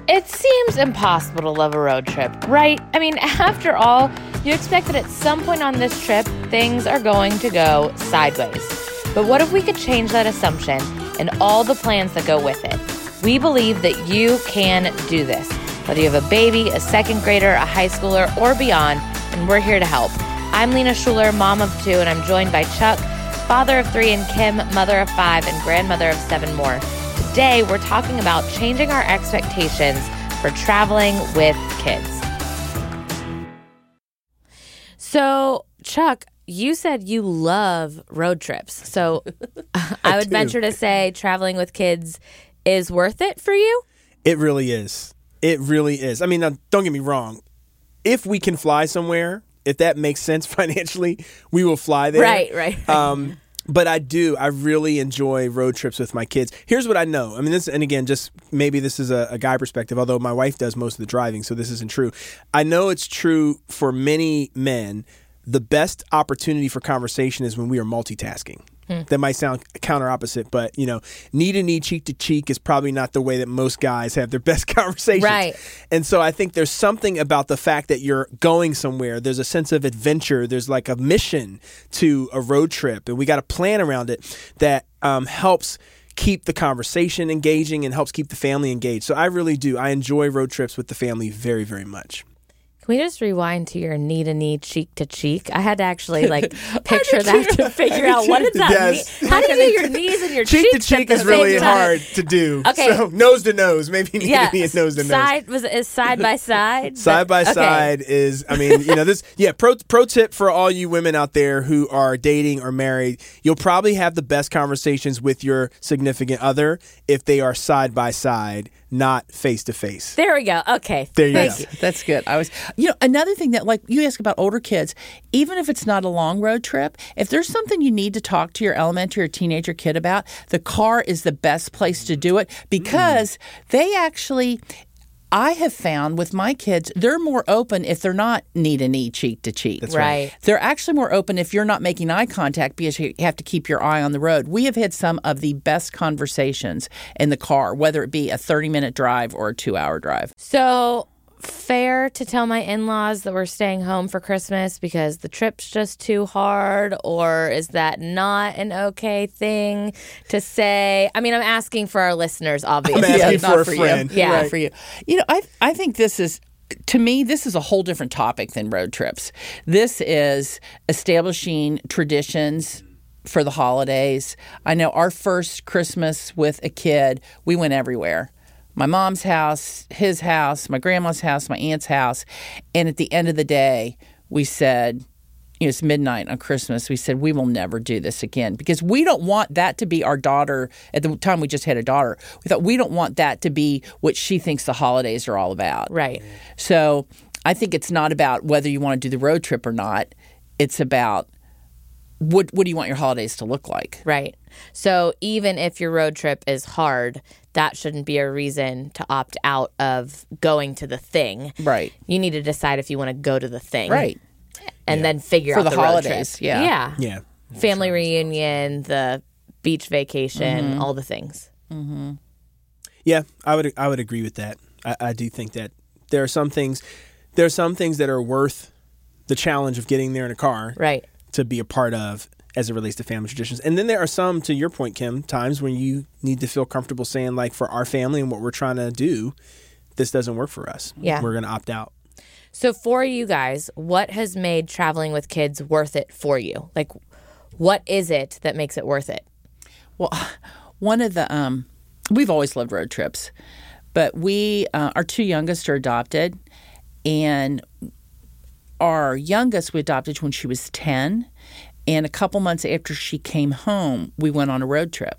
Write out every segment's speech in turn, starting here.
It seems impossible to love a road trip, right? I mean, after all, you expect that at some point on this trip, things are going to go sideways. But what if we could change that assumption and all the plans that go with it? We believe that you can do this, whether you have a baby, a second grader, a high schooler, or beyond, and we're here to help. I'm Lena Schuler, mom of 2, and I'm joined by Chuck, father of 3, and Kim, mother of 5, and grandmother of 7 more. Today, we're talking about changing our expectations for traveling with kids. So, Chuck, you said you love road trips. So, I would venture to say traveling with kids is worth it for you? It really is. It really is. I mean, now, don't get me wrong. If we can fly somewhere, if that makes sense financially, we will fly there. Right. But I really enjoy road trips with my kids. Here's what I know. I mean, and again, just maybe this is a guy perspective, although my wife does most of the driving, so this isn't true. I know it's true for many men. The best opportunity for conversation is when we are multitasking. That might sound counter opposite, but knee to knee, cheek to cheek is probably not the way that most guys have their best conversations. Right. And so I think there's something about the fact that you're going somewhere. There's a sense of adventure. There's like a mission to a road trip, and we got a plan around it that helps keep the conversation engaging and helps keep the family engaged. So I really do. I enjoy road trips with the family very, very much. Can we just rewind to your knee-to-knee, cheek-to-cheek? I had to actually picture that to figure out what does that mean. How do you do your knees and your cheeks? Cheek-to-cheek is really hard to do. Okay. So nose to nose, maybe knee-to-knee and nose to nose. Is side by side? Side by side is, this. Yeah, pro tip for all you women out there who are dating or married, you'll probably have the best conversations with your significant other if they are side by side, not face to face. There we go. Okay. There you go. That's good. Another thing that, you ask about older kids, even if it's not a long road trip, if there's something you need to talk to your elementary or teenager kid about, the car is the best place to do it because they actually, I have found with my kids, they're more open if they're not knee to knee, cheek to cheek. That's right. They're actually more open if you're not making eye contact because you have to keep your eye on the road. We have had some of the best conversations in the car, whether it be a 30-minute drive or a 2-hour drive. So, fair to tell my in-laws that we're staying home for Christmas because the trip's just too hard, or is that not an okay thing to say? I mean, I'm asking for our listeners, obviously. I'm asking for a for friend. You. Yeah, for you. I think this is, to me, this is a whole different topic than road trips. This is establishing traditions for the holidays. I know our first Christmas with a kid, we went everywhere. My mom's house, his house, my grandma's house, my aunt's house. And at the end of the day, we said, it's midnight on Christmas. We said, we will never do this again because we don't want that to be our daughter. At the time, we just had a daughter. We thought we don't want that to be what she thinks the holidays are all about. Right. So I think it's not about whether you want to do the road trip or not. It's about what do you want your holidays to look like? Right. So even if your road trip is hard, that shouldn't be a reason to opt out of going to the thing. Right. You need to decide if you want to go to the thing. Right. And then figure for out the the road holidays. trip. Yeah. Yeah. Family reunion, the beach vacation, all the things. Mm-hmm. Yeah, I would agree with that. I do think that there are some things that are worth the challenge of getting there in a car. Right. To be a part of as it relates to family traditions. And then there are some, to your point, Kim, times when you need to feel comfortable saying, for our family and what we're trying to do, this doesn't work for us. Yeah. We're going to opt out. So for you guys, what has made traveling with kids worth it for you? What is it that makes it worth it? Well, one of the, we've always loved road trips, but our 2 youngest are adopted, and our youngest we adopted when she was 10, and a couple months after she came home, we went on a road trip.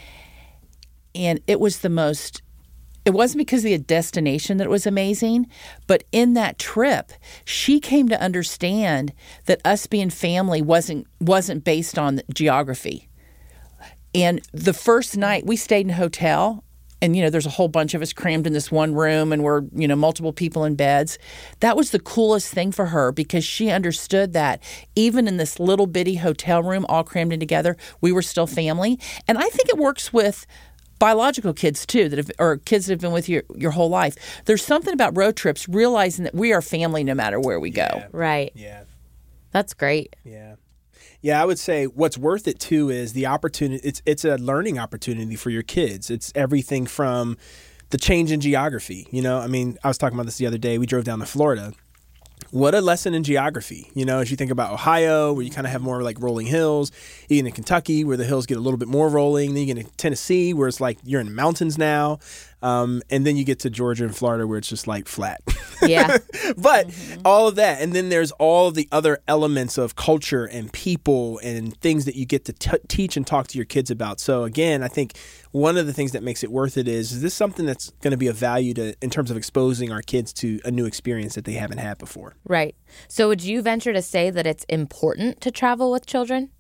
And it was it wasn't because of the destination that it was amazing, but in that trip, she came to understand that us being family wasn't based on geography. And the first night, we stayed in a hotel, and, there's a whole bunch of us crammed in this one room, and we're, multiple people in beds. That was the coolest thing for her because she understood that even in this little bitty hotel room, all crammed in together, we were still family. And I think it works with biological kids too, or kids that have been with you your whole life. There's something about road trips, realizing that we are family no matter where we go. Right. Yeah. That's great. Yeah. Yeah, I would say what's worth it too is the opportunity. It's a learning opportunity for your kids. It's everything from the change in geography. I mean, I was talking about this the other day. We drove down to Florida. What a lesson in geography, as you think about Ohio, where you kind of have more like rolling hills, even in Kentucky, where the hills get a little bit more rolling. Then you get to Tennessee, where it's like you're in the mountains now. And then you get to Georgia and Florida, where it's just like flat. Yeah. But all of that. And then there's all of the other elements of culture and people and things that you get to teach and talk to your kids about. So again, I think one of the things that makes it worth it is this something that's going to be of value in terms of exposing our kids to a new experience that they haven't had before. Right. So would you venture to say that it's important to travel with children?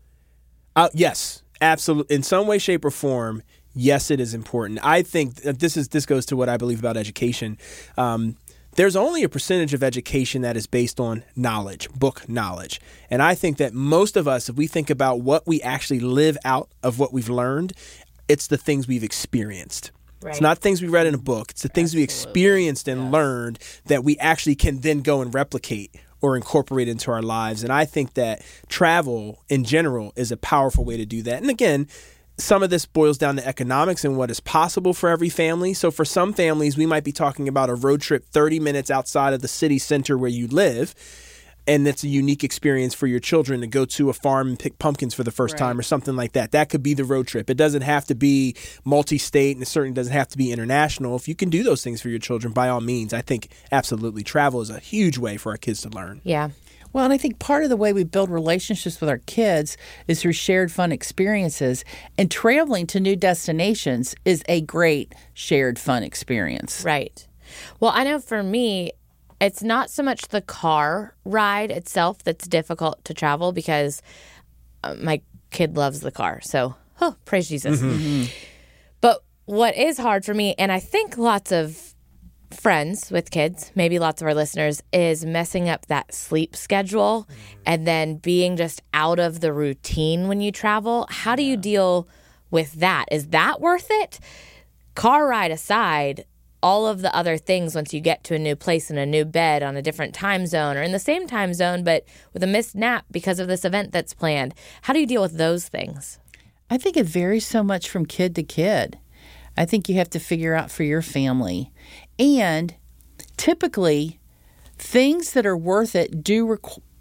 Yes, absolutely. In some way, shape, or form, yes, it is important. I think this goes to what I believe about education. There's only a percentage of education that is based on knowledge, book knowledge. And I think that most of us, if we think about what we actually live out of what we've learned, it's the things we've experienced. Right. It's not things we read in a book. It's the things we experienced and learned that we actually can then go and replicate or incorporate into our lives. And I think that travel in general is a powerful way to do that. And again, some of this boils down to economics and what is possible for every family. So for some families, we might be talking about a road trip 30 minutes outside of the city center where you live. And it's a unique experience for your children to go to a farm and pick pumpkins for the first time or something like that. That could be the road trip. It doesn't have to be multi-state, and it certainly doesn't have to be international. If you can do those things for your children, by all means, I think absolutely travel is a huge way for our kids to learn. Yeah. Well, and I think part of the way we build relationships with our kids is through shared fun experiences. And traveling to new destinations is a great shared fun experience. Right. Well, I know for me, it's not so much the car ride itself that's difficult to travel because my kid loves the car. So, praise Jesus. Mm-hmm. But what is hard for me, and I think lots of friends with kids, maybe lots of our listeners, is messing up that sleep schedule and then being just out of the routine when you travel. How do you deal with that? Is that worth it? Car ride aside, all of the other things once you get to a new place in a new bed on a different time zone or in the same time zone but with a missed nap because of this event that's planned. How do you deal with those things? I think it varies so much from kid to kid. I think you have to figure out for your family. And typically, things that are worth it do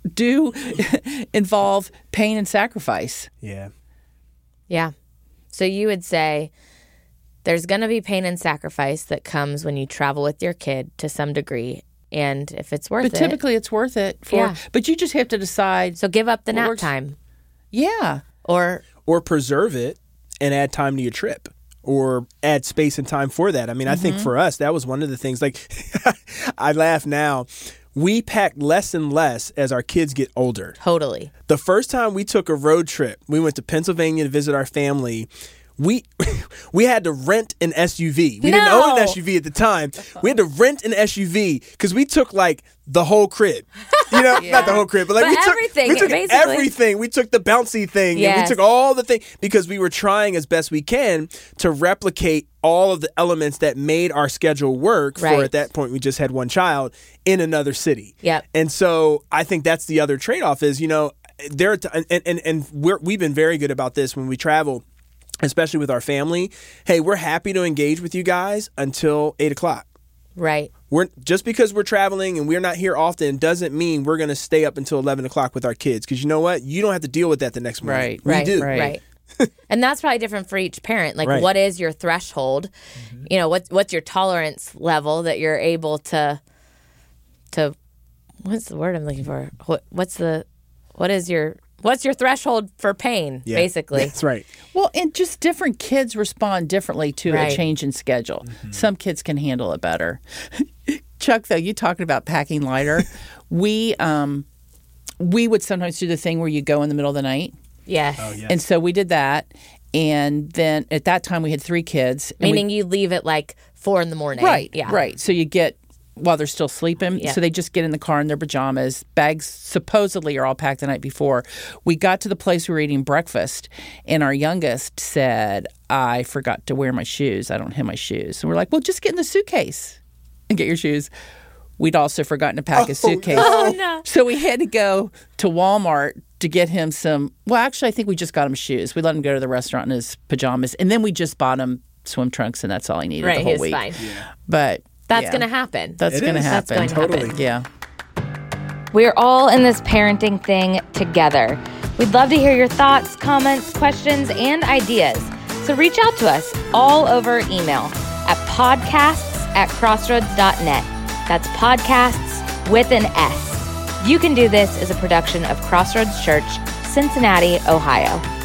involve pain and sacrifice. Yeah. Yeah. So you would say there's going to be pain and sacrifice that comes when you travel with your kid to some degree. And if it's worth it. But typically it's worth it. But you just have to decide. So give up the nap time. Yeah. Or preserve it and add time to your trip. Or add space and time for that. I mean, I think for us, that was one of the things. Like, I laugh now. We pack less and less as our kids get older. Totally. The first time we took a road trip, we went to Pennsylvania to visit our family. We had to rent an SUV. We didn't own an SUV at the time. We had to rent an SUV because we took like the whole crib. Not the whole crib, but like we took everything. We took the bouncy thing. Yes. And we took all the things because we were trying as best we can to replicate all of the elements that made our schedule work for, at that point, we just had one child in another city. Yep. And so I think that's the other trade-off is, we've been very good about this when we travel, especially with our family. Hey, we're happy to engage with you guys until 8:00. Right. Just because we're traveling and we're not here often doesn't mean we're going to stay up until 11:00 with our kids. Because you know what? You don't have to deal with that the next morning. Right. We do. Right. And that's probably different for each parent. Like, what is your threshold? What's your tolerance level that you're able to what's the word I'm looking for? What's your threshold for pain, basically? That's right. Well, and just different kids respond differently to a change in schedule. Mm-hmm. Some kids can handle it better. Chuck, though, you talking about packing lighter. We would sometimes do the thing where you go in the middle of the night. Yes. Oh, yes. And so we did that. And then at that time we had 3 kids. Meaning you leave at like 4 a.m. Right. Yeah. Right. So you get while they're still sleeping. Yeah. So they just get in the car in their pajamas. Bags supposedly are all packed the night before. We got to the place we were eating breakfast, and our youngest said, I forgot to wear my shoes. I don't have my shoes. And we're like, well, just get in the suitcase and get your shoes. We'd also forgotten to pack his suitcase. No. So we had to go to Walmart to get him some. Well, actually, I think we just got him shoes. We let him go to the restaurant in his pajamas, and then we just bought him swim trunks, and that's all he needed the whole he's week. fine. But That's yeah, going to happen. That's going to happen. That's going to happen. Yeah. We're all in this parenting thing together. We'd love to hear your thoughts, comments, questions, and ideas. So reach out to us all over email at podcasts@crossroads.net. That's podcasts with an S. You Can Do This is a production of Crossroads Church, Cincinnati, Ohio.